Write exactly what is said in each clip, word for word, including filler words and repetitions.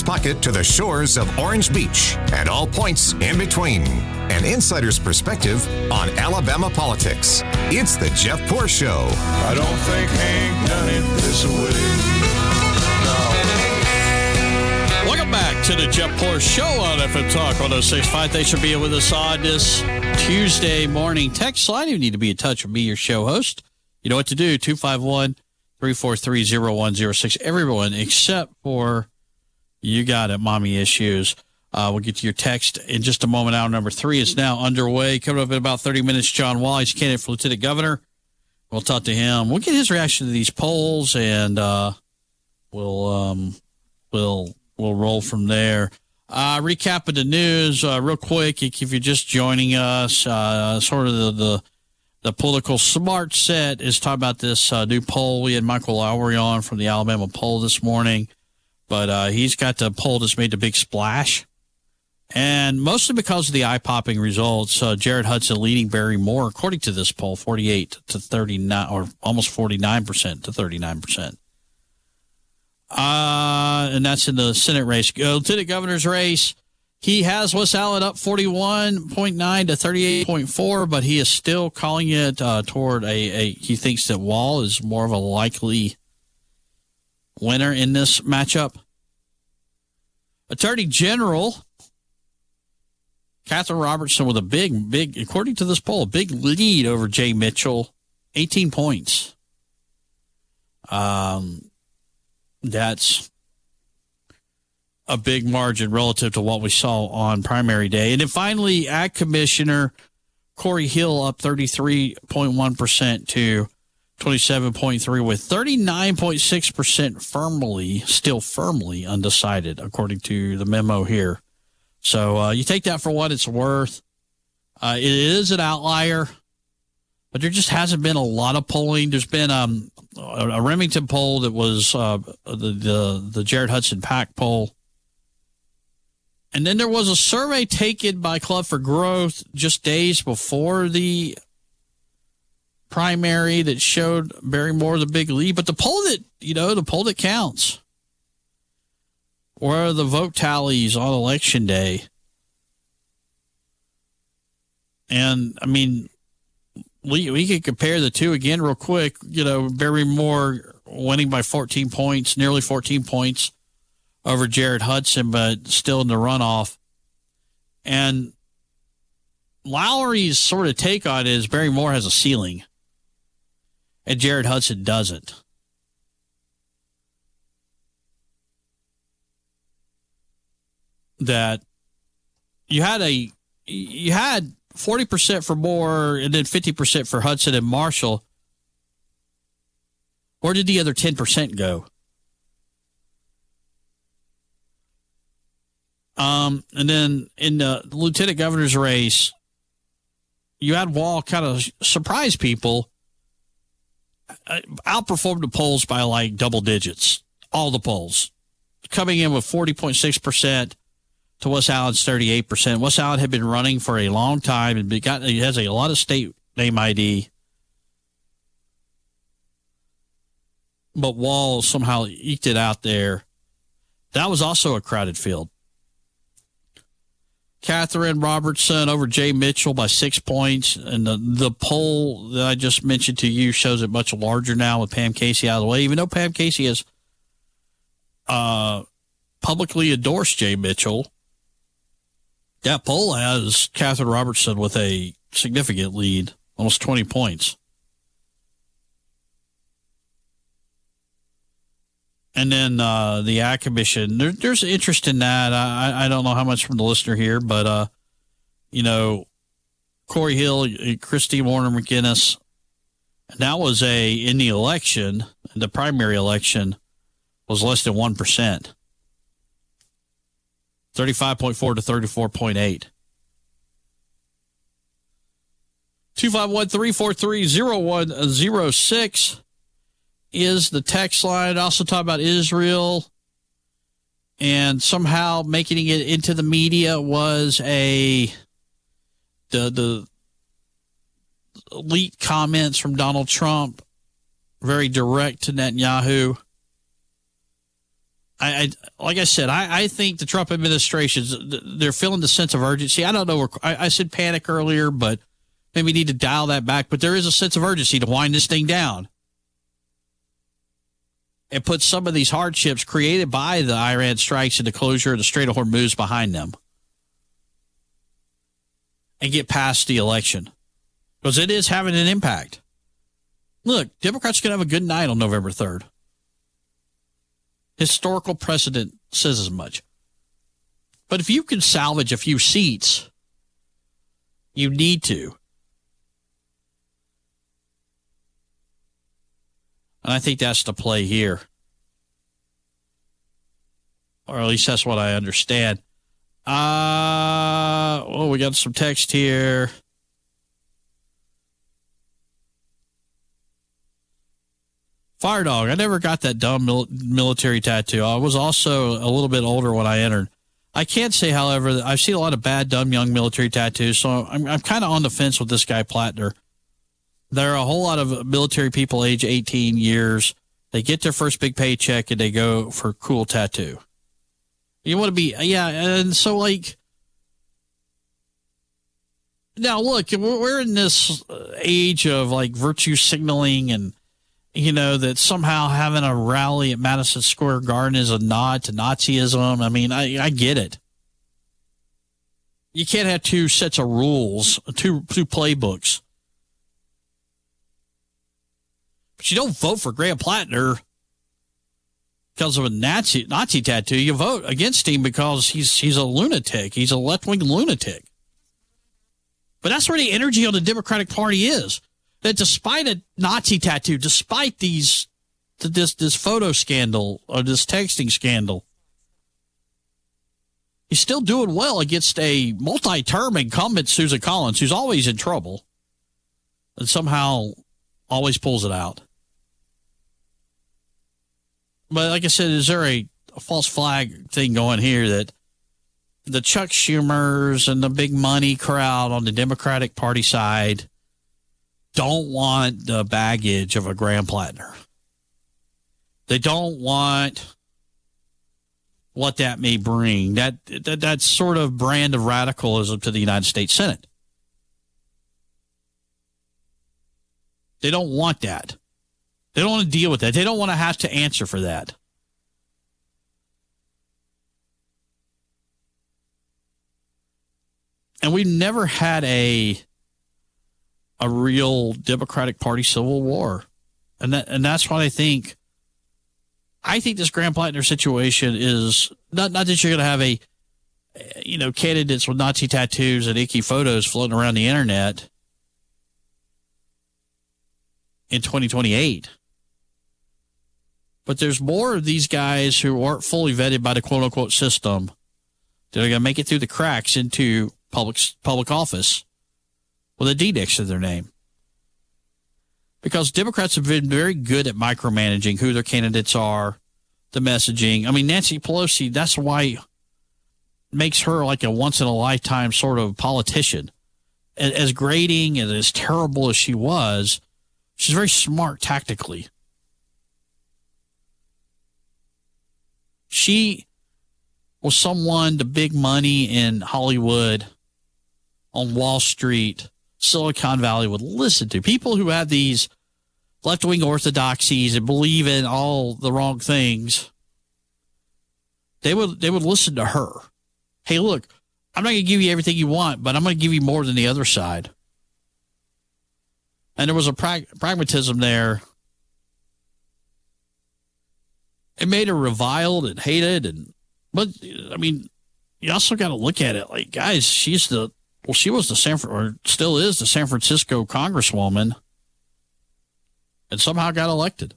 pocket to the shores of Orange Beach and all points in between. An insider's perspective on Alabama politics. It's the Jeff Poor Show. I don't think Hank done it this way. No. Welcome back to the Jeff Poor Show on F M Talk one oh six point five. Thanks for being with us on this Tuesday morning text line. You need to be in touch with me, your show host. You know what to do. two five one, three four three, zero one zero six. Everyone except for you got it, Mommy Issues. Uh, we'll get to your text in just a moment. Hour number three is now underway. Coming up in about thirty minutes, John Wall, he's candidate for lieutenant governor. We'll talk to him. We'll get his reaction to these polls, and uh, we'll um, we'll we'll roll from there. Uh, recap of the news uh, real quick. If you're just joining us, uh, sort of the, the the political smart set is talking about this uh, new poll. We had Michael Lowry on from the Alabama poll this morning, but uh, he's got the poll that's made the big splash. And mostly because of the eye-popping results, uh, Jared Hudson leading Barry Moore, according to this poll, forty-eight to thirty-nine, or almost forty-nine percent to thirty-nine percent. Uh, and that's in the Senate race. Uh, Lieutenant Governor's race, he has Wes Allen up forty-one point nine to thirty-eight point four, but he is still calling it uh, toward a, a, he thinks that Wall is more of a likely winner in this matchup. Attorney General Catherine Robertson with a big, big, according to this poll, a big lead over Jay Mitchell, eighteen points. Um, that's a big margin relative to what we saw on primary day. And then finally, Ag Commissioner Corey Hill up thirty-three point one percent to twenty-seven point three with thirty-nine point six percent firmly, still firmly undecided, according to the memo here. So uh, you take that for what it's worth. Uh, it is an outlier, but there just hasn't been a lot of polling. There's been um, a, a Remington poll that was uh, the, the the Jared Hudson PAC poll. And then there was a survey taken by Club for Growth just days before the primary that showed Barry Moore the big lead. But the poll that, you know, the poll that counts, where are the vote tallies on election day? And, I mean, we we could compare the two again real quick. You know, Barry Moore winning by fourteen points, nearly fourteen points over Jared Hudson, but still in the runoff. And Lowry's sort of take on it is Barry Moore has a ceiling, and Jared Hudson doesn't. That you had a you had forty percent for Moore and then fifty percent for Hudson and Marshall. Where did the other ten percent go? Um, and then in the lieutenant governor's race, you had Wall kind of surprise people, outperformed the polls by like double digits, all the polls, coming in with forty point six percent. To Wes Allen's thirty-eight percent. Wes Allen had been running for a long time and got, he has a lot of state name I D. But Wall somehow eked it out there. That was also a crowded field. Catherine Robertson over Jay Mitchell by six points. And the, the poll that I just mentioned to you shows it much larger now with Pam Casey out of the way, even though Pam Casey has uh, publicly endorsed Jay Mitchell. That poll has Catherine Robertson with a significant lead, almost twenty points. And then uh, the Ag Commission, there, there's interest in that. I, I don't know how much from the listener here, but, uh, you know, Corey Hill, Christy Warner McGinnis, that was a, in the election, the primary election, was less than one percent. thirty-five point four to thirty-four point eight. two five one, three four three, zero one zero six is the text line. Also talk about Israel, and somehow making it into the media was a the the elite comments from Donald Trump, very direct to Netanyahu. I, I like I said, I, I think the Trump administration, they're feeling the sense of urgency. I don't know where I, I said panic earlier, but maybe we need to dial that back. But there is a sense of urgency to wind this thing down and put some of these hardships created by the Iran strikes and the closure of the Strait of Hormuz behind them and get past the election, because it is having an impact. Look, Democrats are going to have a good night on November third. Historical precedent says as much. But if you can salvage a few seats, you need to. And I think that's the play here. Or at least that's what I understand. Uh, oh, we got some text here. Fire Dog, I never got that dumb mil- military tattoo. I was also a little bit older when I entered. I can't say, however, that I've seen a lot of bad, dumb, young military tattoos, so I'm, I'm kind of on the fence with this guy, Plattner. There are a whole lot of military people age eighteen years. They get their first big paycheck and they go for a cool tattoo. You want to be, yeah, and so, like, now, look, we're in this age of, like, virtue signaling and, you know, that somehow having a rally at Madison Square Garden is a nod to Nazism. I mean, I, I get it. You can't have two sets of rules, two two playbooks. But you don't vote for Graham Plattner because of a Nazi Nazi tattoo. You vote against him because he's he's a lunatic. He's a left-wing lunatic. But that's where the energy on the Democratic Party is. That despite a Nazi tattoo, despite these, this this photo scandal or this texting scandal, he's still doing well against a multi-term incumbent, Susan Collins, who's always in trouble and somehow always pulls it out. But like I said, is there a, a false flag thing going here that the Chuck Schumers and the big money crowd on the Democratic Party side don't want the baggage of a Graham Plattner? They don't want what that may bring. That, that that sort of brand of radicalism to the United States Senate. They don't want that. They don't want to deal with that. They don't want to have to answer for that. And we've never had a a real Democratic Party civil war. And that and that's what I think. I think this Graham Plattner situation is not, not that you're going to have a, you know, candidates with Nazi tattoos and icky photos floating around the internet in twenty twenty-eight. But there's more of these guys who aren't fully vetted by the quote-unquote system that are going to make it through the cracks into public public office with a D next to their name. Because Democrats have been very good at micromanaging who their candidates are, the messaging. I mean, Nancy Pelosi, that's why makes her like a once-in-a-lifetime sort of politician. As grating and as terrible as she was, she's very smart tactically. She was someone the big money in Hollywood, on Wall Street, Silicon Valley would listen to. People who have these left-wing orthodoxies and believe in all the wrong things, they would they would listen to her. Hey, look, I'm not going to give you everything you want, but I'm going to give you more than the other side. And there was a prag- pragmatism there. It made her reviled and hated, and but I mean, you also got to look at it like, guys, she's the well, she was the San or still is the San Francisco congresswoman, and somehow got elected.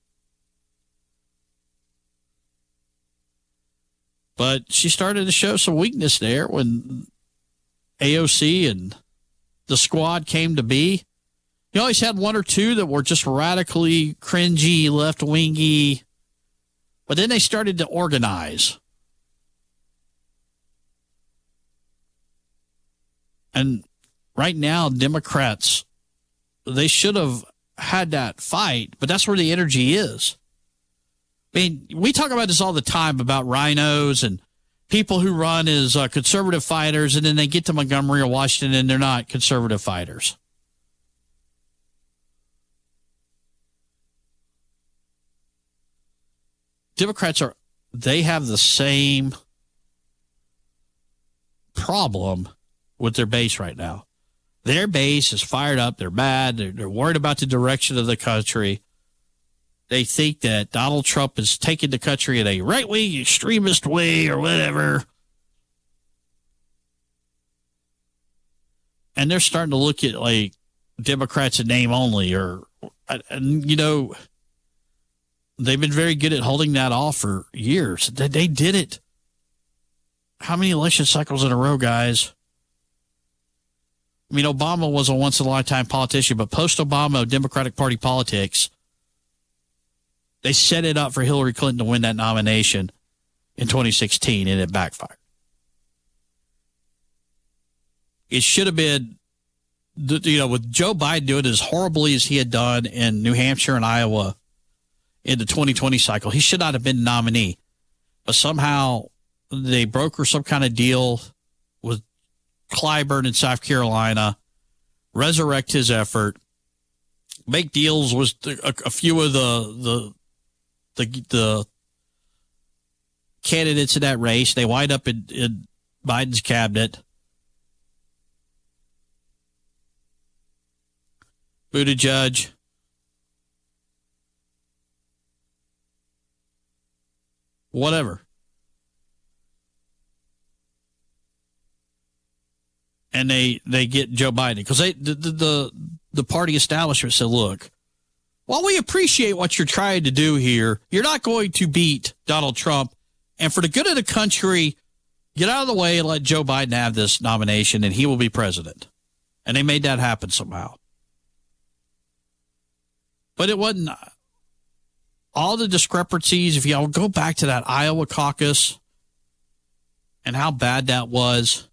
But she started to show some weakness there when A O C and the squad came to be. You always had one or two that were just radically cringy, left-wingy, but then they started to organize. And right now, Democrats, they should have had that fight, but that's where the energy is. I mean, we talk about this all the time about rhinos and people who run as uh, conservative fighters, and then they get to Montgomery or Washington and they're not conservative fighters. Democrats are, they have the same problem with their base right now. Their base is fired up. They're mad. They're, they're worried about the direction of the country. They think that Donald Trump is taking the country in a right-wing extremist way or whatever. And they're starting to look at, like, Democrats in name only. Or, and, you know, they've been very good at holding that off for years. They, they did it. How many election cycles in a row, guys? I mean, Obama was a once-in-a-lifetime politician, but post-Obama Democratic Party politics, they set it up for Hillary Clinton to win that nomination in twenty sixteen, and it backfired. It should have been, you know, with Joe Biden doing as horribly as he had done in New Hampshire and Iowa in the twenty twenty cycle, he should not have been nominee. But somehow they broker some kind of deal with Clyburn in South Carolina, resurrect his effort, make deals with a, a few of the, the the the candidates in that race. They wind up in, in Biden's cabinet. Buttigieg. Whatever. And they, they get Joe Biden because they the, the the party establishment said, look, while we appreciate what you're trying to do here, you're not going to beat Donald Trump. And for the good of the country, get out of the way and let Joe Biden have this nomination, and he will be president. And they made that happen somehow. But it wasn't all the discrepancies. If y'all go back to that Iowa caucus and how bad that was,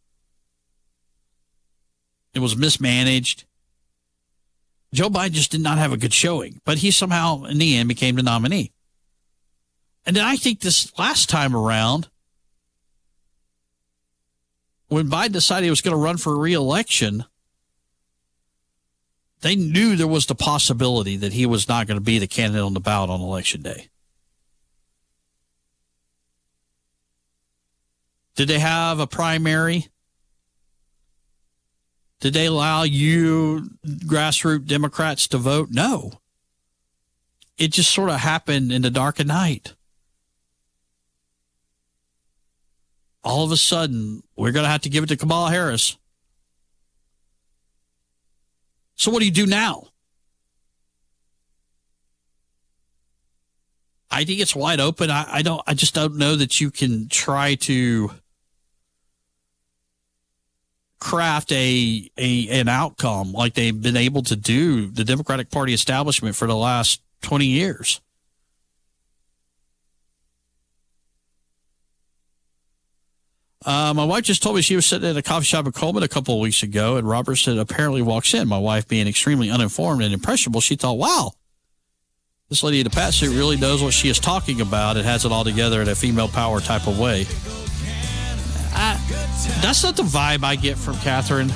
it was mismanaged. Joe Biden just did not have a good showing, but he somehow, in the end, became the nominee. And then I think this last time around, when Biden decided he was going to run for re-election, they knew there was the possibility that he was not going to be the candidate on the ballot on Election Day. Did they have a primary? Did they allow you grassroots Democrats to vote? No. It just sort of happened in the dark of night. All of a sudden, we're going to have to give it to Kamala Harris. So what do you do now? I think it's wide open. I, I don't. I just don't know that you can try to craft a, a an outcome like they've been able to do, the Democratic Party establishment, for the last twenty years. Uh, my wife just told me she was sitting at a coffee shop in Coleman a couple of weeks ago, and Robertson apparently walks in. My wife, being extremely uninformed and impressionable, she thought, wow, this lady in the pat suit really knows what she is talking about and has it all together in a female power type of way. I, that's not the vibe I get from Catherine.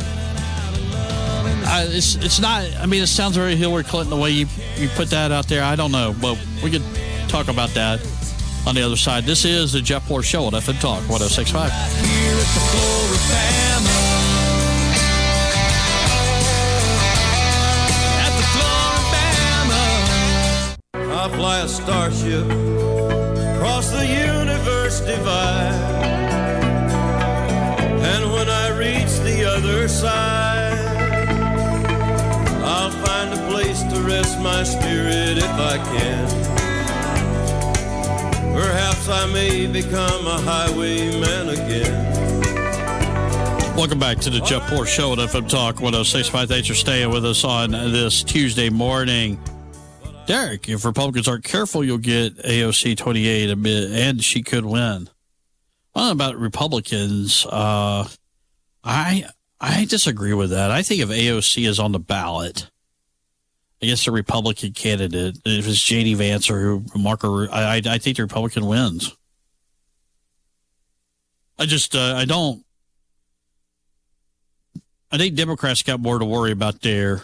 I, it's it's not. I mean, it sounds very Hillary Clinton the way you, you put that out there. I don't know, but we could talk about that on the other side. This is the Jeff Poor Show on F M Talk one oh six point five. Here at the Floribama. At the Floribama. I fly a starship across the universe divide. And when I reach the other side, I'll find a place to rest my spirit if I can. Perhaps I may become a highwayman again. Welcome back to the Jeff Poor Show at F M Talk one oh six point five. Thanks for staying with us on this Tuesday morning. Derek, if Republicans aren't careful, you'll get A O C twenty-eight, and she could win. Well, about Republicans, uh, I I disagree with that. I think if A O C is on the ballot, against a Republican candidate. If it's J D Vance or Marco, I, I, I think the Republican wins. I just, uh, I don't. I think Democrats got more to worry about there.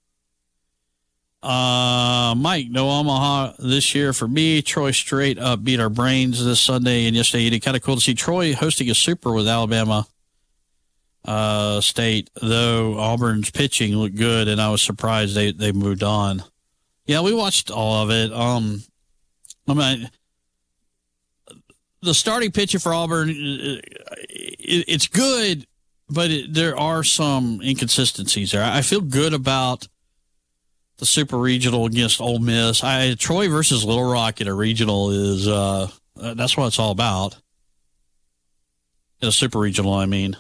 Uh, Mike, no Omaha this year for me. Troy straight up beat our brains this Sunday and yesterday. It's kind of cool to see Troy hosting a super with Alabama uh, State, though Auburn's pitching looked good, and I was surprised they, they moved on. Yeah, we watched all of it. Um, I mean, the starting pitcher for Auburn, it, it's good, but it, there are some inconsistencies there. I feel good about the super regional against Ole Miss. I Troy versus Little Rock in a regional is uh, that's what it's all about. In a super regional, I mean.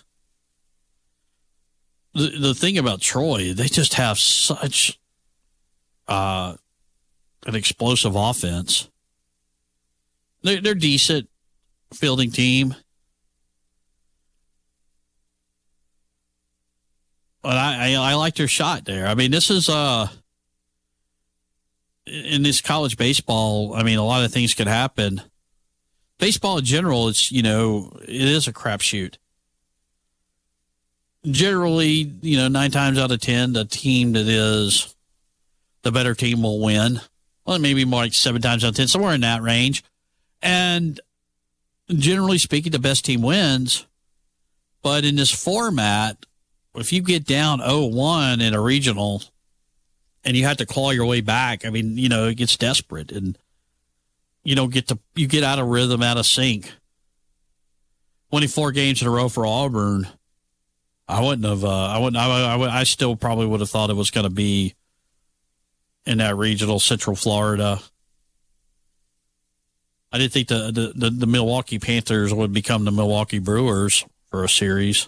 The the thing about Troy, they just have such uh, an explosive offense. They're, they're decent fielding team. But I, I, I like their shot there. I mean, this is uh in this college baseball, I mean, a lot of things could happen. Baseball in general, it's, you know, it is a crapshoot. Generally, you know, nine times out of ten, the team that is the better team will win. Well, maybe more like seven times out of ten, somewhere in that range. And generally speaking, the best team wins. But in this format, if you get down oh one in a regional and you have to claw your way back, I mean, you know, it gets desperate and you don't get to, you get out of rhythm, out of sync. Winning four games in a row for Auburn, I wouldn't have, uh, I wouldn't, I, I, I still probably would have thought it was going to be in that regional Central Florida. I didn't think the, the, the, the Milwaukee Panthers would become the Milwaukee Brewers for a series.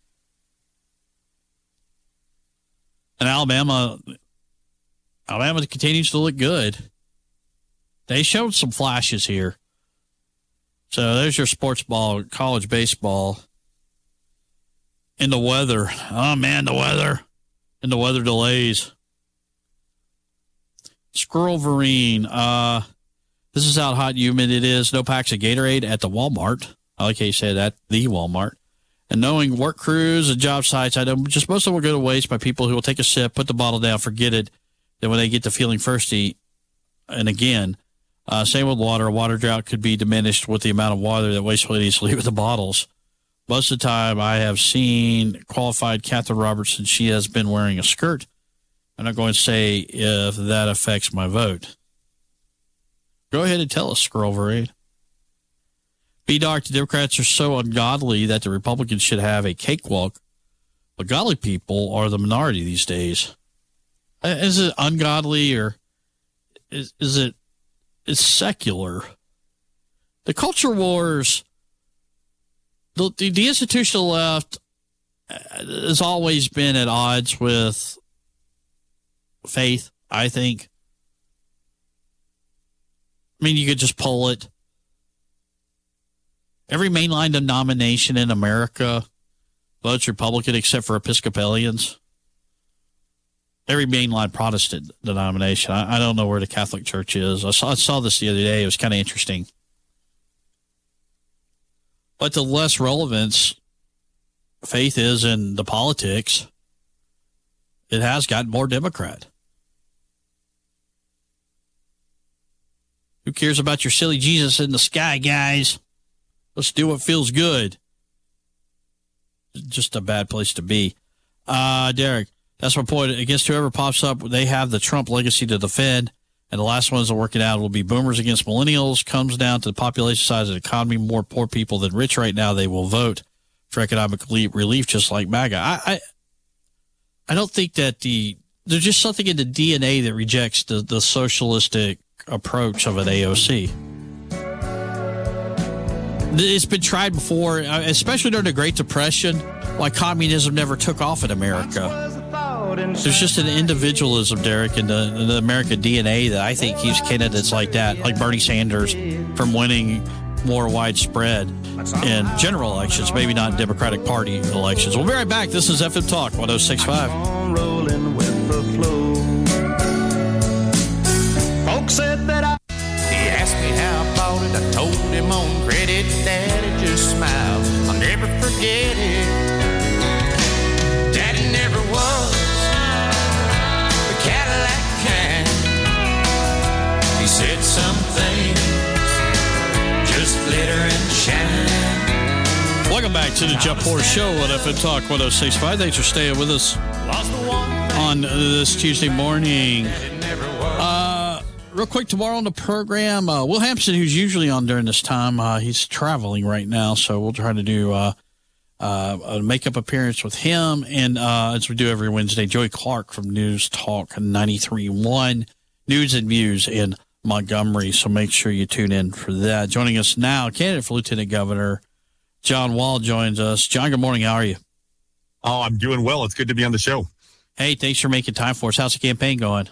And Alabama, Alabama continues to look good. They showed some flashes here. So there's your sports ball, college baseball. And the weather. Oh, man, the weather. And the weather delays. Squirrel Vereen. Uh, this is how hot and humid it is. No packs of Gatorade at the Walmart. I like how you said that, the Walmart. And knowing work crews and job sites, I know just most of them will go to waste by people who will take a sip, put the bottle down, forget it. Then when they get to feeling thirsty, and again, uh, same with water. A water drought could be diminished with the amount of water that waste ladies leave with the bottles. Most of the time, I have seen qualified Catherine Robertson. She has been wearing a skirt. I'm not going to say if that affects my vote. Go ahead and tell us, Squirrel Vereen. B-Doc, the Democrats are so ungodly that the Republicans should have a cakewalk. But godly people are the minority these days. Is it ungodly or is, is it is secular? The culture wars, the, the, the institutional left has always been at odds with faith, I think. I mean, you could just pull it. Every mainline denomination in America votes Republican except for Episcopalians. Every mainline Protestant denomination. I, I don't know where the Catholic Church is. I saw, I saw this the other day. It was kind of interesting. But the less relevance faith is in the politics, it has gotten more Democrat. Who cares about your silly Jesus in the sky, guys? Let's do what feels good. Just a bad place to be. Uh, Derek, that's my point. Against whoever pops up, they have the Trump legacy to defend, and the last ones that work it out will be boomers against millennials. Comes down to the population size of the economy. More poor people than rich right now. They will vote for economic relief, just like MAGA. I, I, I don't think that the there's just something in the D N A that rejects the, the socialistic approach of an A O C. It's been tried before, especially during the Great Depression, why communism never took off in America. There's just an individualism, Derek, in the, in the American D N A that I think keeps candidates like that, like Bernie Sanders, from winning more widespread in general elections, maybe not Democratic Party elections. We'll be right back. This is F M Talk one oh six point five. Folks said that I... He asked me how I bought it. I told him on credit. Daddy just smiled. I'll never forget it. Daddy never was the Cadillac kind. He said some things just glitter and shine. Welcome back to the Jeff Poor Show at F M Talk one oh six point five. Thanks for staying with us on this Tuesday morning. Uh, real quick, tomorrow on the program, uh, Will Hampson, who's usually on during this time, uh, he's traveling right now, so we'll try to do uh, uh, a makeup appearance with him. And uh, as we do every Wednesday, Joey Clark from News Talk ninety-three point one, News and Views in Montgomery. So make sure you tune in for that. Joining us now, candidate for Lieutenant Governor, John Wall joins us. John, good morning. How are you? Oh, I'm doing well. It's good to be on the show. Hey, thanks for making time for us. How's the campaign going?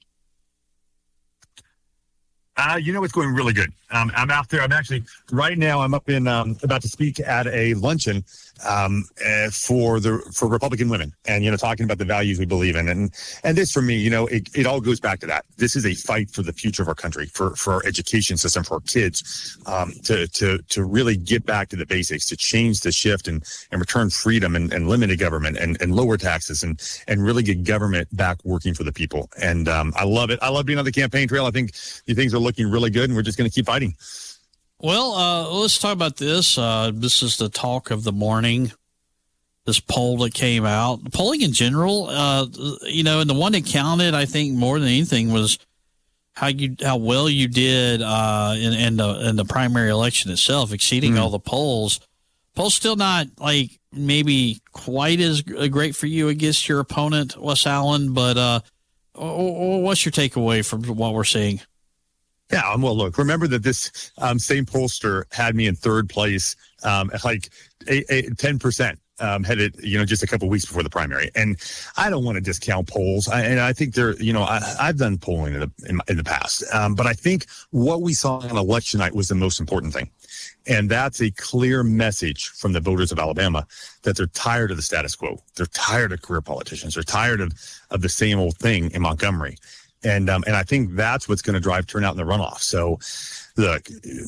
Uh, you know, it's going really good. Um, I'm out there. I'm actually, right now, I'm up in, um, about to speak at a luncheon um, uh, for the for Republican women and, you know, talking about the values we believe in. And and this, for me, you know, it, it all goes back to that. This is a fight for the future of our country, for, for our education system, for our kids, um, to to to really get back to the basics, to change the shift and, and return freedom and, and limited government and, and lower taxes and, and really get government back working for the people. And um, I love it. I love being on the campaign trail. I think the things are looking really good, and we're just going to keep fighting. Well, uh, let's talk about this. Uh, this is the talk of the morning, this poll that came out. The polling in general, uh, you know, and the one that counted, I think, more than anything was how you how well you did uh, in, in, the, in the primary election itself, exceeding mm-hmm. all the polls. Polls still not, like, maybe quite as great for you against your opponent, Wes Allen, but uh, what's your takeaway from what we're seeing? Yeah, well, look, remember that this um, same pollster had me in third place, um, at like eight, eight, ten percent um, headed, you know, just a couple of weeks before the primary. And I don't want to discount polls. I, and I think they're, you know, I, I've done polling in the, in, in the past. Um, but I think what we saw on election night was the most important thing. And that's a clear message from the voters of Alabama that they're tired of the status quo. They're tired of career politicians. They're tired of, of the same old thing in Montgomery. And um, and I think that's what's going to drive turnout in the runoff. So, look,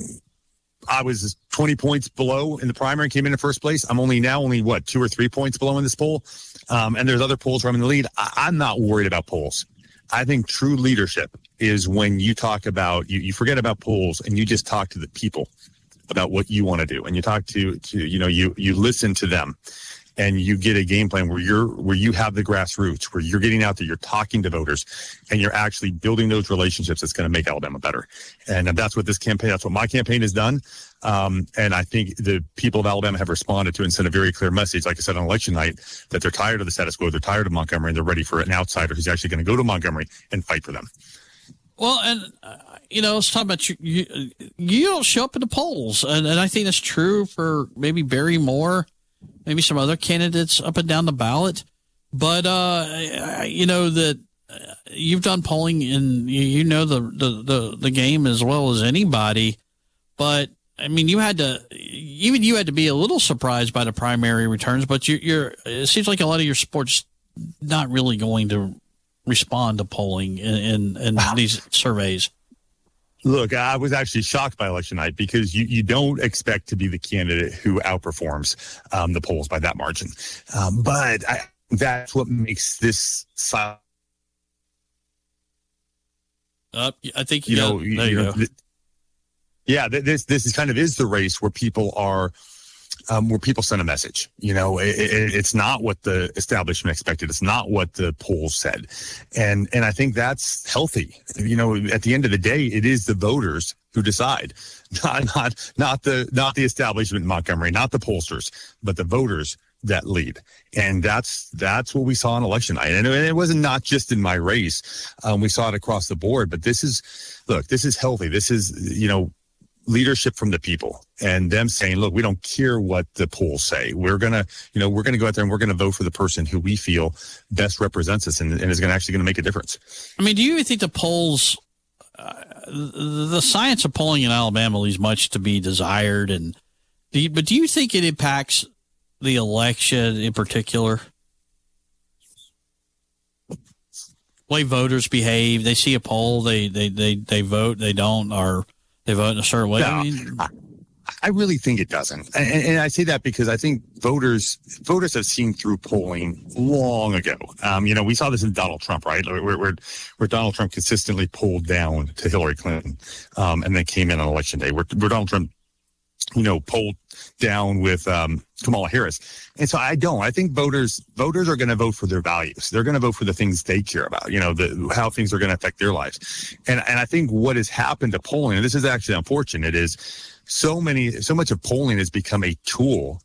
I was twenty points below in the primary, came in in first place. I'm only now only, what, two or three points below in this poll. Um, and there's other polls where I'm in the lead. I, I'm not worried about polls. I think true leadership is when you talk about, you, you forget about polls and you just talk to the people about what you want to do. And you talk to, to you know, you you listen to them. And you get a game plan where you're where you have the grassroots, where you're getting out there, you're talking to voters, and you're actually building those relationships that's going to make Alabama better. And that's what this campaign, that's what my campaign has done. Um, and I think the people of Alabama have responded to it and sent a very clear message, like I said on election night, that they're tired of the status quo, they're tired of Montgomery, and they're ready for an outsider who's actually going to go to Montgomery and fight for them. Well, and, uh, you know, let's talk about you. You, you don't show up in the polls. And, and I think that's true for maybe Barry Moore, maybe some other candidates up and down the ballot. But, uh, you know, that you've done polling and you, you know the, the, the, the game as well as anybody. But, I mean, you had to, even you had to be a little surprised by the primary returns, but you, you're, it seems like a lot of your sports not really going to respond to polling in, in, in wow. these surveys. Look, I was actually shocked by election night because you, you don't expect to be the candidate who outperforms um, the polls by that margin. Um, but I, that's what makes this silent. Uh, I think you, you know. Got, you, there you, you go. know th- yeah, th- this this is kind of is the race where people are. Um, where people send a message, you know, it, it, it's not what the establishment expected. It's not what the polls said. And, and I think that's healthy. You know, at the end of the day, it is the voters who decide, not, not, not the, not the establishment in Montgomery, not the pollsters, but the voters that lead. And that's, that's what we saw on election night. And it wasn't not just in my race. Um, we saw it across the board, but this is, look, this is healthy. This is, you know, leadership from the people and them saying, look, we don't care what the polls say. We're going to, you know, we're going to go out there and we're going to vote for the person who we feel best represents us and, and is going to actually going to make a difference. I mean, do you think the polls, uh, the science of polling in Alabama leaves much to be desired? And do you, but do you think it impacts the election in particular? way voters behave. They see a poll, they they they, they vote, they don't, or they vote in a certain way. No, I mean, I, I really think it doesn't. And, and I say that because I think voters voters have seen through polling long ago. Um, you know, we saw this in Donald Trump, right? Where, where, where Donald Trump consistently pulled down to Hillary Clinton um, and then came in on election day, where, where Donald Trump, you know, pulled down with um, Kamala Harris. And so I don't. I think voters voters are going to vote for their values. They're going to vote for the things they care about, you know, the, how things are going to affect their lives. And and I think what has happened to polling, and this is actually unfortunate, is so many, so much of polling has become a tool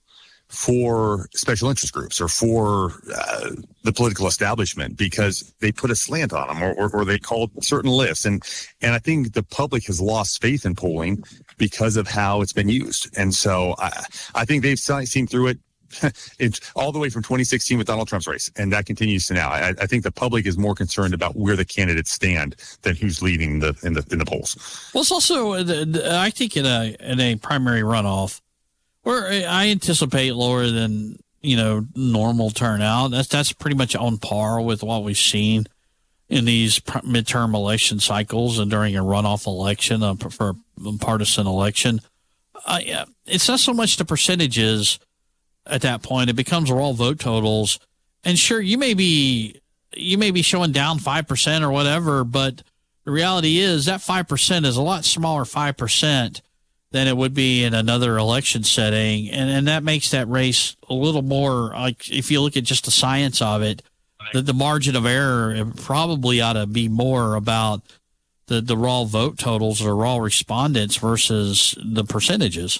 for special interest groups or for uh, the political establishment because they put a slant on them or, or, or they called certain lists. And, and I think the public has lost faith in polling because of how it's been used. And so I, I think they've seen through it it's all the way from twenty sixteen with Donald Trump's race, and that continues to now. I, I think the public is more concerned about where the candidates stand than who's leading the in the in the polls. Well, it's also, I think, in a in a primary runoff, where I anticipate lower than you know normal turnout. That's that's pretty much on par with what we've seen in these midterm election cycles and during a runoff election, uh, for a partisan election. Uh, yeah, it's not so much the percentages. At that point, it becomes raw vote totals, and sure, you may be you may be showing down five percent or whatever, but the reality is that five percent is a lot smaller five percent than it would be in another election setting, and and that makes that race a little more like if you look at just the science of it, the, the margin of error probably ought to be more about the the raw vote totals or raw respondents versus the percentages.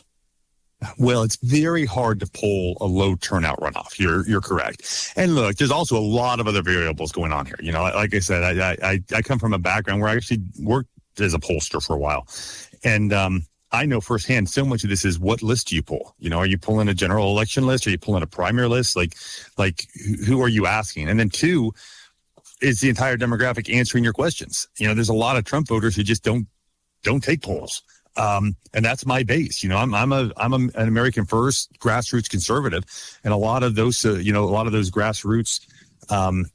Well, it's very hard to poll a low turnout runoff. You're you're correct. And look, there's also a lot of other variables going on here. You know, like I said, I I, I come from a background where I actually worked as a pollster for a while, and um, I know firsthand so much of this is what list do you pull? You know, are you pulling a general election list? Are you pulling a primary list? Like, like who are you asking? And then two, is the entire demographic answering your questions? You know, there's a lot of Trump voters who just don't don't take polls. Um, and that's my base. You know, I'm, I'm a, I'm a, an American first grassroots conservative. And a lot of those, uh, you know, a lot of those grassroots, um,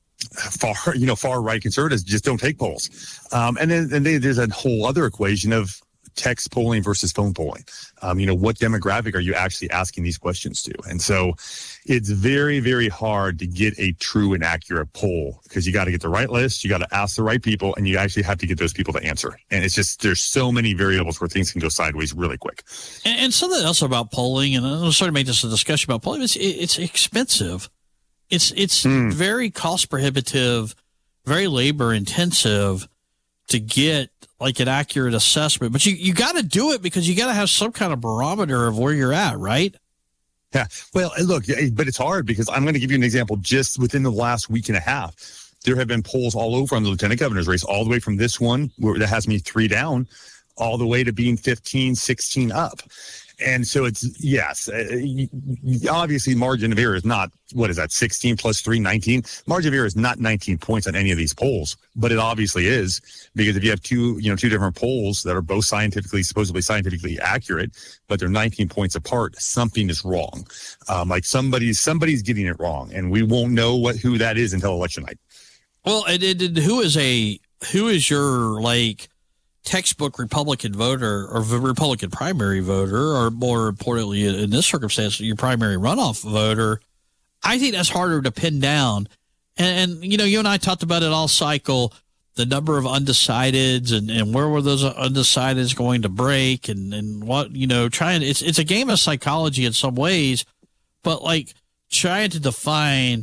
far, you know, far right conservatives just don't take polls. Um, and then, and they, there's a whole other equation of text polling versus phone polling. Um, you know, what demographic are you actually asking these questions to? And so it's very, very hard to get a true and accurate poll because you got to get the right list, you got to ask the right people, and you actually have to get those people to answer. And it's just, there's so many variables where things can go sideways really quick. And, and something else about polling, and I'll sort of make this a discussion about polling, it's, it's expensive. It's, it's mm. very cost prohibitive, very labor intensive to get like an accurate assessment, but you, you got to do it because you got to have some kind of barometer of where you're at, right? Yeah. Well, look, but it's hard because I'm going to give you an example. Just within the last week and a half, there have been polls all over on the lieutenant governor's race, all the way from this one where that has me three down, all the way to being fifteen, sixteen up. And so it's, yes, uh, obviously margin of error is not, what is that, sixteen plus three, nineteen? Margin of error is not nineteen points on any of these polls, but it obviously is because if you have two, you know, two different polls that are both scientifically, supposedly scientifically accurate, but they're nineteen points apart, something is wrong. Um, like somebody's, somebody's getting it wrong, and we won't know what, who that is until election night. Well, and, and who is a, who is your, like, textbook Republican voter or Republican primary voter, or more importantly in this circumstance, your primary runoff voter? I think that's harder to pin down. And, and, you know, you and I talked about it all cycle, the number of undecideds and, and where were those undecideds going to break and, and what, you know, trying, it's, it's a game of psychology in some ways, but like trying to define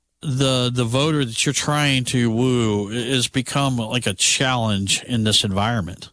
the the voter that you're trying to woo has become like a challenge in this environment.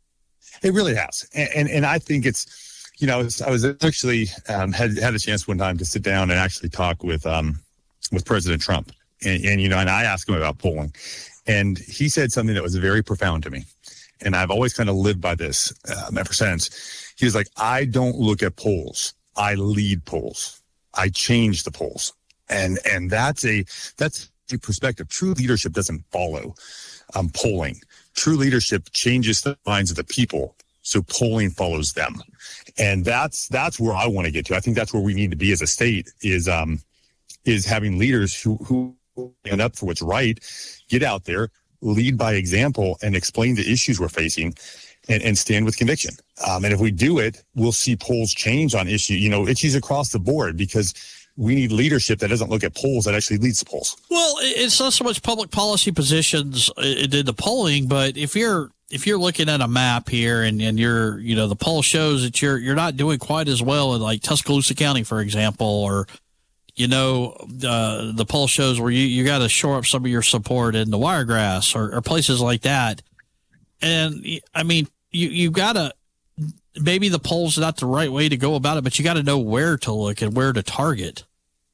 It really has. And and, and I think it's, you know, I was, I was actually um, had had a chance one time to sit down and actually talk with um with President Trump. And, and, you know, and I asked him about polling. And he said something that was very profound to me. And I've always kind of lived by this um, ever since. He was like, I don't look at polls. I lead polls. I change the polls. And and that's a that's a perspective. True leadership doesn't follow um, polling. True leadership changes the minds of the people, so polling follows them. And that's that's where I want to get to. I think that's where we need to be as a state is um is having leaders who who stand up for what's right, get out there, lead by example, and explain the issues we're facing, and, and stand with conviction. Um, and if we do it, we'll see polls change on issue, you know, issues across the board, because we need leadership that doesn't look at polls, that actually leads to polls. Well, it's not so much public policy positions in the polling, but if you're if you're looking at a map here and, and you're, you know, the poll shows that you're you're not doing quite as well in like Tuscaloosa County, for example, or, you know, uh, the poll shows where you, you got to shore up some of your support in the Wiregrass or, or places like that. And I mean, you, you got to, maybe the poll's not the right way to go about it, but you got to know where to look and where to target.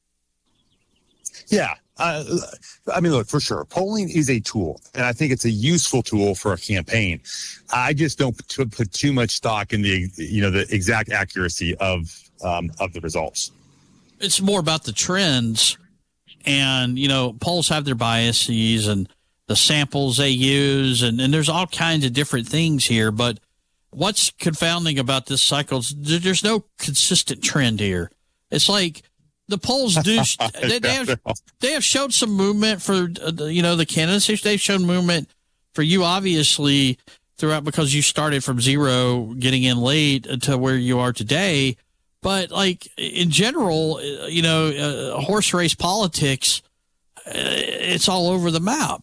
Yeah. Uh, I mean, look, for sure, polling is a tool, and I think it's a useful tool for a campaign. I just don't put, put too much stock in the, you know, the exact accuracy of um, of the results. It's more about the trends, and, you know, polls have their biases and the samples they use, and, and there's all kinds of different things here. But what's confounding about this cycle is there's no consistent trend here. It's like the polls do, they, they, have, they have showed some movement for, uh, you know, the candidates. They've shown movement for you, obviously, throughout, because you started from zero, getting in late to where you are today. But, like, in general, you know, uh, horse race politics, uh, it's all over the map.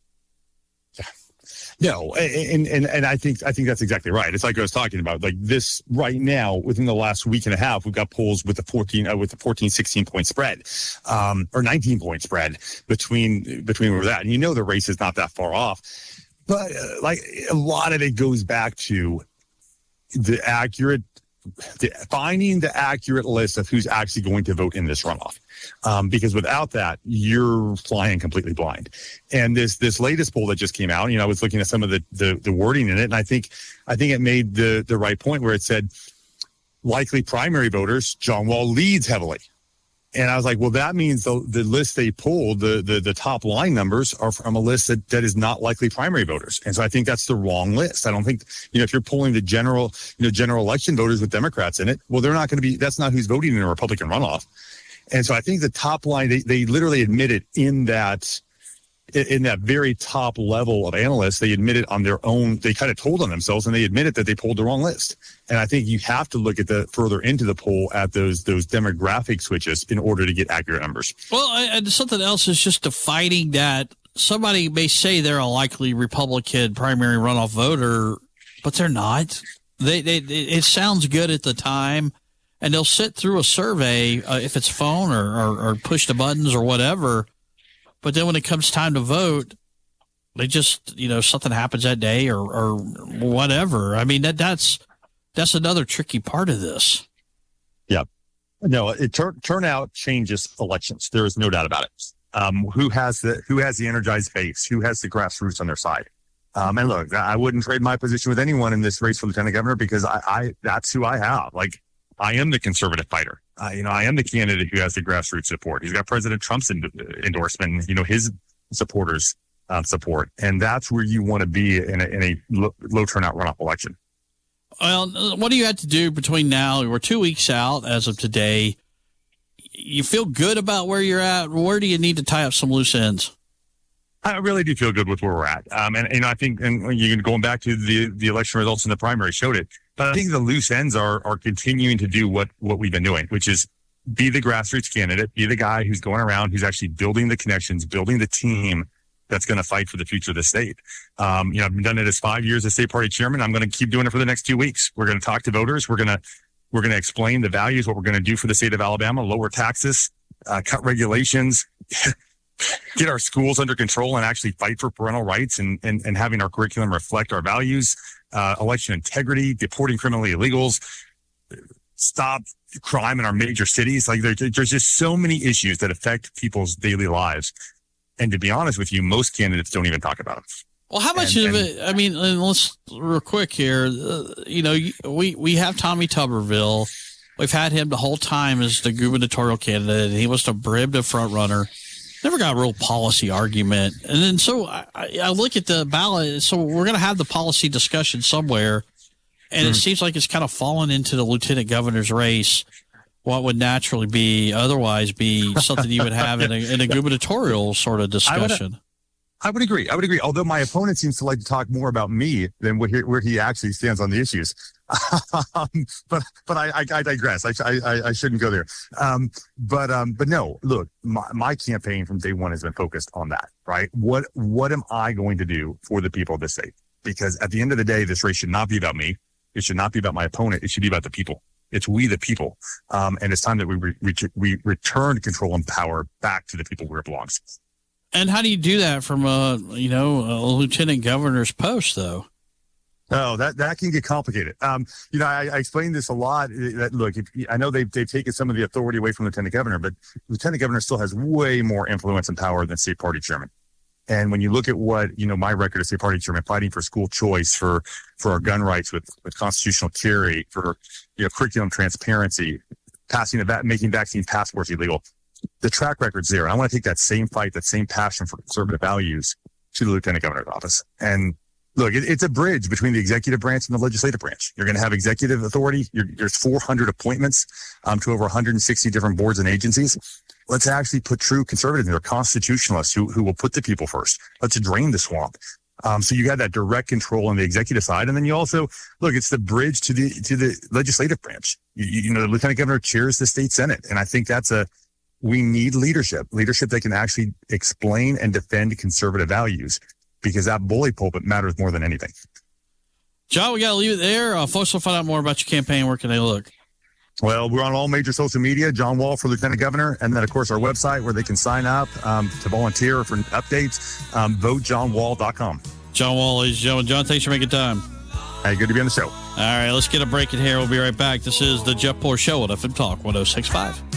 No, and, and and I think I think that's exactly right. It's like I was talking about, like this right now, within the last week and a half, we've got polls with the fourteen uh, with the fourteen, sixteen point spread, um, or nineteen point spread between between where we're at. And you know the race is not that far off, but uh, like a lot of it goes back to the accurate, the, finding the accurate list of who's actually going to vote in this runoff. Um, because without that, you're flying completely blind. And this this latest poll that just came out, you know, I was looking at some of the, the the wording in it, and I think I think it made the the right point where it said likely primary voters, John Wall leads heavily. And I was like, well, that means the the list they pulled, the the the top line numbers are from a list that, that is not likely primary voters. And so I think that's the wrong list. I don't think, you know, if you're pulling the general, you know, general election voters with Democrats in it, well, they're not going to be, that's not who's voting in a Republican runoff. And so I think the top line, they, they literally admitted in that, in that very top level of analysts, they admitted on their own, they kind of told on themselves, and they admitted that they pulled the wrong list. And I think you have to look at the further into the poll at those those demographic switches in order to get accurate numbers. Well, and something else is just defining that somebody may say they're a likely Republican primary runoff voter, but they're not. They, they it sounds good at the time. And they'll sit through a survey, uh, if it's phone or, or, or push the buttons or whatever. But then when it comes time to vote, they just, you know, something happens that day or, or whatever. I mean, that that's that's another tricky part of this. Yeah. No, it tur- turnout changes elections. There is no doubt about it. Um, who has the who has the energized base? Who has the grassroots on their side? Um, and look, I wouldn't trade my position with anyone in this race for lieutenant governor, because I, I that's who I have. Like, I am the conservative fighter. Uh, you know, I am the candidate who has the grassroots support. He's got President Trump's en- endorsement, you know, his supporters uh, support. And that's where you want to be in a, in a low, low turnout runoff election. Well, what do you have to do between now? We're two weeks out as of today. You feel good about where you're at? Where do you need to tie up some loose ends? I really do feel good with where we're at. Um, and, and I think, and you going back to the, the election results in the primary showed it. But I think the loose ends are are continuing to do what, what we've been doing, which is be the grassroots candidate, be the guy who's going around, who's actually building the connections, building the team that's going to fight for the future of the state. Um, you know, I've done it as five years as state party chairman. I'm going to keep doing it for the next two weeks. We're going to talk to voters. We're going to we're going to explain the values, what we're going to do for the state of Alabama, lower taxes, uh, cut regulations, get our schools under control, and actually fight for parental rights and, and, and having our curriculum reflect our values, uh, election integrity, deporting criminally illegals, stop crime in our major cities. Like there, there's just so many issues that affect people's daily lives. And to be honest with you, most candidates don't even talk about them. Well, how much and, of and, it, I mean, and let's real quick here, uh, you know, we, we have Tommy Tuberville. We've had him the whole time as the gubernatorial candidate. He was the preeminent front runner. Never got a real policy argument. And then so I, I look at the ballot. So we're going to have the policy discussion somewhere. And mm. it seems like it's kind of fallen into the lieutenant governor's race. what would naturally be otherwise be something you would have in a, in a gubernatorial sort of discussion. I would agree. I would agree. Although my opponent seems to like to talk more about me than what he, where he actually stands on the issues. um, but but I, I, I digress. I, I I shouldn't go there. Um, but um, but no. Look, my, my campaign from day one has been focused on that. Right. What what am I going to do for the people of this state? Because at the end of the day, this race should not be about me. It should not be about my opponent. It should be about the people. It's we the people. Um, and it's time that we re- re- we return control and power back to the people where it belongs. And how do you do that from a, you know, a lieutenant governor's post, though? Oh, that, that can get complicated. Um, you know, I, I explained this a lot. That look, if, I know they've, they've taken some of the authority away from lieutenant governor, but lieutenant governor still has way more influence and power than state party chairman. And when you look at what, you know, my record as state party chairman, fighting for school choice, for, for our gun rights with, with constitutional carry, for, you know, curriculum transparency, passing the va- making vaccine passports illegal. The track record's there. I want to take that same fight, that same passion for conservative values to the lieutenant governor's office. And look, it, it's a bridge between the executive branch and the legislative branch. You're going to have executive authority. You're, there's four hundred appointments um, to over one hundred sixty different boards and agencies. Let's actually put true conservatives in there, constitutionalists who, who will put the people first. Let's drain the swamp. Um, so you got that direct control on the executive side. And then you also, look, it's the bridge to the to the legislative branch. You, you know, the lieutenant governor chairs the state senate. And I think that's a, we need leadership, leadership that can actually explain and defend conservative values, because that bully pulpit matters more than anything. John, we got to leave it there. Uh, folks will find out more about your campaign. Where can they look? Well, we're on all major social media, John Wall for Lieutenant Governor, and then, of course, our website where they can sign up um, to volunteer for updates, um, vote john wall dot com. John Wall, ladies and gentlemen. John, thanks for making time. Hey, good to be on the show. All right, let's get a break in here. We'll be right back. This is the Jeff Poor Show on F M Talk one oh six point five.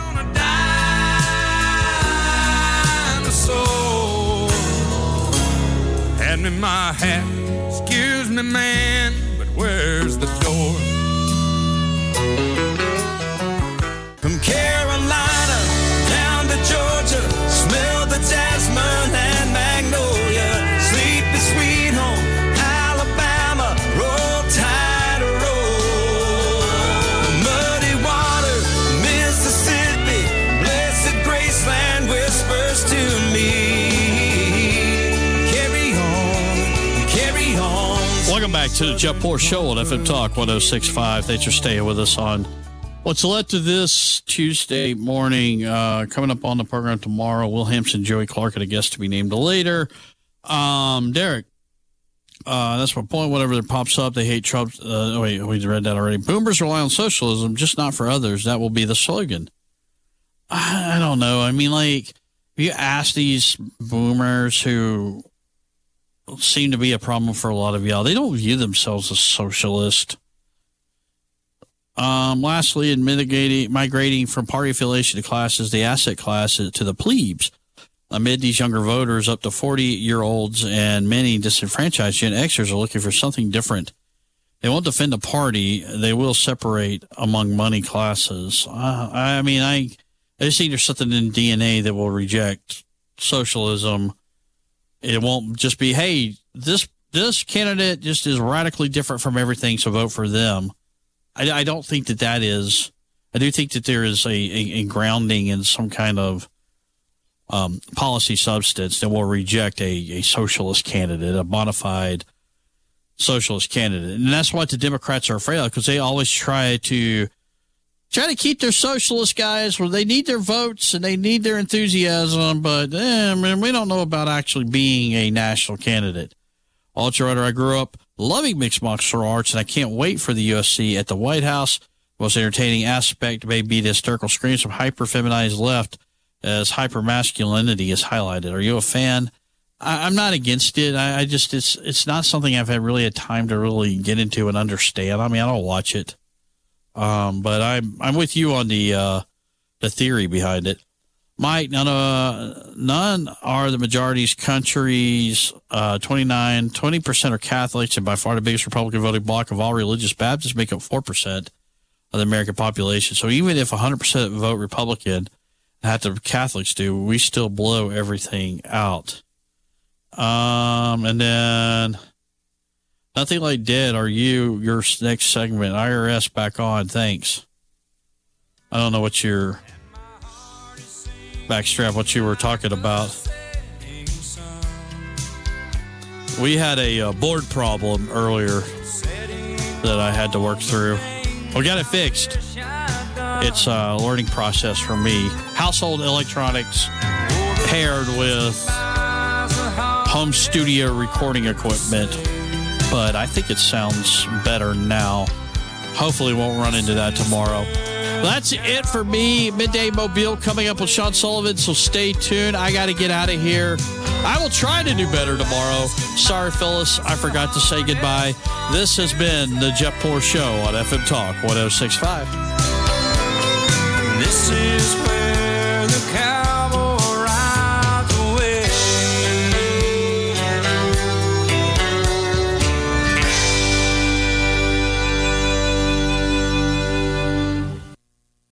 Hand me my hat, excuse me, man, but where's the door? From Carolina down to Georgia, smell the jasmine and magnolia. Sleepy sweet home, Alabama, roll tide roll. Muddy water, Mississippi, blessed Graceland whispers to me. Welcome back to the Jeff Poor Show on F M Talk one oh six point five. Thanks for staying with us on what's led to this Tuesday morning. Uh, coming up on the program tomorrow, Will Hampson, Joey Clark, and a guest to be named later. Um, Derek, uh, that's my point. Whatever that pops up, they hate Trump. Uh, wait, we read that already. Boomers rely on socialism, just not for others. That will be the slogan. I, I don't know. I mean, like, if you ask these boomers who seem to be a problem for a lot of y'all, they don't view themselves as socialist. Um, lastly, in mitigating, migrating from party affiliation to classes, the asset class to the plebes. Amid these younger voters, up to forty-year-olds and many disenfranchised Gen Xers are looking for something different. They won't defend a party. They will separate among money classes. Uh, I mean, I, I just think there's something in D N A that will reject socialism. It won't just be, hey, this this candidate just is radically different from everything, so vote for them. I, I don't think that that is. I do think that there is a, a, a grounding in some kind of um, policy substance that will reject a, a socialist candidate, a bona fide socialist candidate. And that's what the Democrats are afraid of, because they always try to try to keep their socialist guys where they need their votes and they need their enthusiasm, but eh, I mean, we don't know about actually being a national candidate. Ultra Runner, I grew up loving mixed martial arts, and I can't wait for the U F C at the White House. The most entertaining aspect may be the hysterical screams from hyper-feminized left as hyper-masculinity is highlighted. Are you a fan? I, I'm not against it. I, I just, it's it's not something I've had really had time to really get into and understand. I mean, I don't watch it. Um, but I'm I'm with you on the uh, the theory behind it, Mike. None uh, none are the majority's countries. Uh, twenty-nine, twenty percent are Catholics, and by far the biggest Republican voting bloc of all religious Baptists make up four percent of the American population. So even if one hundred percent vote Republican, have the Catholics do, we still blow everything out. Um, and then. Nothing like dead. Are you, your next segment, I R S back on? Thanks. I don't know what your backstrap, what you were talking about. We had a uh, board problem earlier that I had to work through. We got it fixed. It's a learning process for me. Household electronics paired with home studio recording equipment. But I think it sounds better now. Hopefully won't run into that tomorrow. Well, that's it for me. Midday Mobile coming up with Sean Sullivan, so stay tuned. I got to get out of here. I will try to do better tomorrow. Sorry, Phyllis, I forgot to say goodbye. This has been the Jeff Poor Show on F M Talk one oh six point five. This is